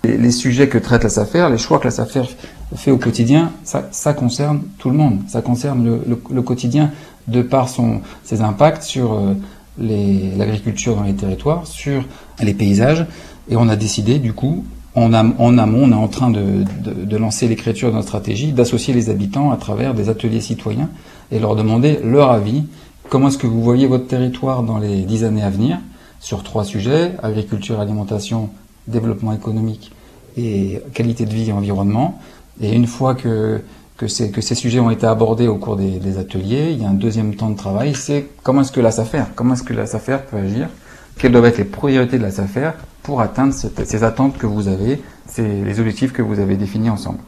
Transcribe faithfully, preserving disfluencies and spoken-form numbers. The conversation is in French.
Les, les sujets que traite la SAFER, les choix que la SAFER fait au quotidien, ça, ça concerne tout le monde. Ça concerne le, le, le quotidien de par son, ses impacts sur euh, l'agriculture dans les territoires, sur les paysages. Et on a décidé, du coup, en, am, en amont, on est en train de, de, de lancer l'écriture de notre stratégie, d'associer les habitants à travers des ateliers citoyens et leur demander leur avis. Comment est-ce que vous voyez votre territoire dans les dix années à venir sur trois sujets, agriculture, alimentation, développement économique et qualité de vie et environnement. Et une fois que, que, ces, que ces sujets ont été abordés au cours des, des ateliers, il y a un deuxième temps de travail, c'est comment est-ce que la SAFER, comment est-ce que la SAFER peut agir, quelles doivent être les priorités de la SAFER pour atteindre cette, ces attentes que vous avez, ces, les objectifs que vous avez définis ensemble.